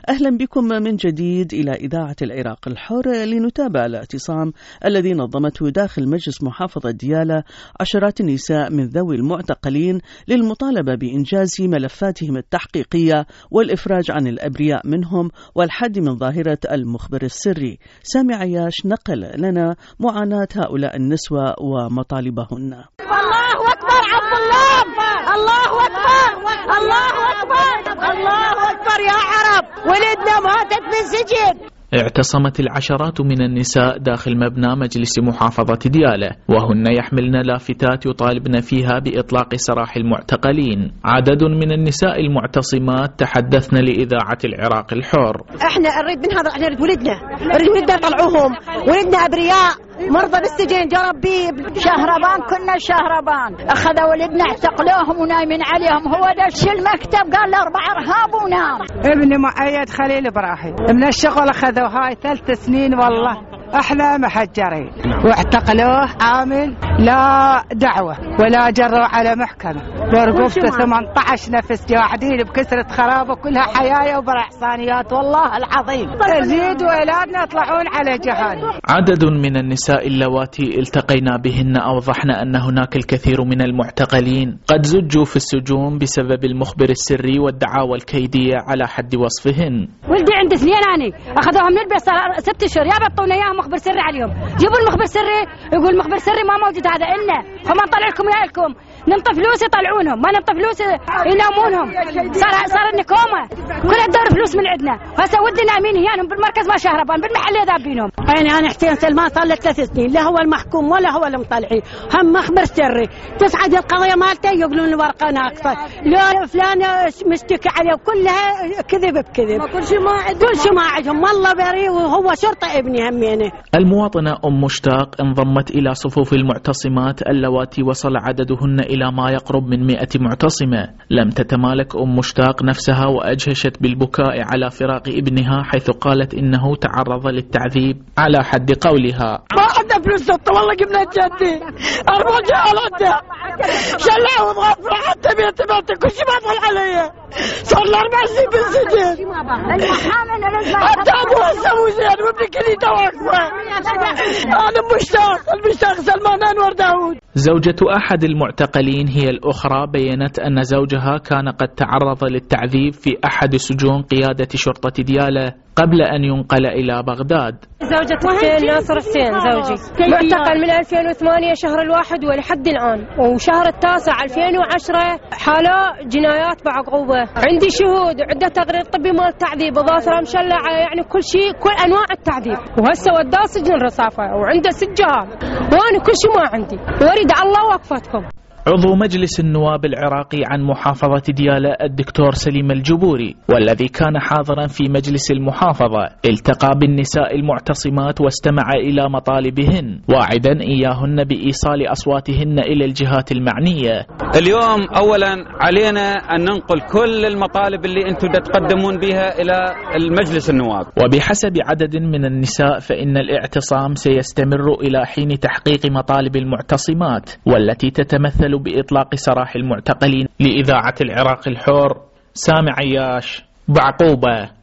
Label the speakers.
Speaker 1: أهلا بكم من جديد إلى إذاعة العراق الحر لنتابع الاعتصام الذي نظمته داخل مجلس محافظة ديالى عشرات النساء من ذوي المعتقلين للمطالبة بإنجاز ملفاتهم التحقيقية والإفراج عن الأبرياء منهم والحد من ظاهرة المخبر السري. سامي عياش نقل لنا معاناة هؤلاء النسوة ومطالبهن.
Speaker 2: الله أكبر عبد الله، الله أكبر، الله أكبر، الله أكبر يا عرب، ولدنا ماتت بالسجن.
Speaker 3: اعتصمت العشرات من النساء داخل مبنى مجلس محافظة ديالى، وهن يحملن لافتات يطالبن فيها بإطلاق سراح المعتقلين. عدد من النساء المعتصمات تحدثن لإذاعة العراق الحر.
Speaker 2: احنا نريد من هذا، احنا نريد ولدنا يطلعوهم، ولدنا أبرياء مرضى بالسجن جرب بيه شهربان، كنا شهربان أخذوا ولدنا اعتقلوهم ونايمين عليهم. هو دش المكتب قال له 4 إرهاب ونام.
Speaker 4: ابني مؤيد خليل إبراهيم من الشغل أخذوا هاي 3 سنين، والله احنا محجرين واعتقلوه عامل لا دعوة ولا جروا على محكمة، ورقفته 18 نفس قاعدين بكسرة خرابة كلها حيايا وبرحصانيات. والله العظيم يزيد ولادنا يطلعون على جهنم.
Speaker 3: عدد من النساء اللواتي التقينا بهن أوضحن أن هناك الكثير من المعتقلين قد زجوا في السجون بسبب المخبر السري والدعاوى الكيدية على حد وصفهن.
Speaker 5: ولدي عنده 2 أنا أخذوهم من البيت صار 6 أشهر، يا بطونا إياهم مخبر سري عليهم. جيبوا المخبر سري، يقول المخبر سري ما موجود، هذا إلنا، هم نطلع لكم يا لكم، ننطي فلوس يطلعونهم، ما ننطي فلوس ينامونهم. صار النكومة كلها تدور فلوس من عندنا. هسه ودي نايمين هيانهم بالمركز ما شهربان، بالمحل ذابينهم.
Speaker 2: أنا حسين سلمان صار له 3 سنين، لا هو المحكوم ولا هو المطلعين، هم مخبر سري. تصعد القضية مالته يقولون الورقة ناقصة، لا فلان مشتكي عليه، كلها كذب بكذب. كل شيء ما عندهم، والله بريء وهو شرطة ابني همينه.
Speaker 3: المواطنة أم مشتاق انضمت إلى صفوف المعتصمات اللواتي وصل عددهن إلى ما يقرب من 100 معتصمة. لم تتمالك أم مشتاق نفسها وأجهشت بالبكاء على فراق ابنها، حيث قالت إنه تعرض للتعذيب على حد قولها.
Speaker 2: ما عندنا فلوس والله جبنا جدي 4 جهالات شلعوا مغفرة حتى بيتي كل شيء ما فعل علي. صار له 4 سنين بالسجن. حتى أبوها سووا زين وابني كليته واقفة. أنا المشتاق سلمان أنور داود.
Speaker 3: زوجة أحد المعتقلين هي الأخرى بيّنت أن زوجها كان قد تعرض للتعذيب في أحد سجون قيادة شرطة ديالى قبل أن ينقل إلى بغداد.
Speaker 5: زوجة حسين ناصر حسين زوجي معتقل من 2008 شهر الواحد ولحد الآن، وشهر التاسع 2010 حالة جنايات بعقوبة. عندي شهود، عدة تقرير طبي مال التعذيب، ظافرة مشلعة، يعني كل شيء، كل أنواع التعذيب. وهسه وداه سجن الرصافة وعنده سجال، وأنا كل شيء ما عندي، واريد الله وقفتكم.
Speaker 3: عضو مجلس النواب العراقي عن محافظة ديالى الدكتور سليم الجبوري، والذي كان حاضرا في مجلس المحافظة، التقى بالنساء المعتصمات واستمع إلى مطالبهن، واعدا إياهن بإيصال أصواتهن إلى الجهات المعنية.
Speaker 6: اليوم أولا علينا أن ننقل كل المطالب اللي أنتم تقدمون بها إلى المجلس النواب.
Speaker 3: وبحسب عدد من النساء فإن الاعتصام سيستمر إلى حين تحقيق مطالب المعتصمات، والتي تتمثل بإطلاق سراح المعتقلين. لإذاعة العراق الحر، سامي عياش، بعقوبة.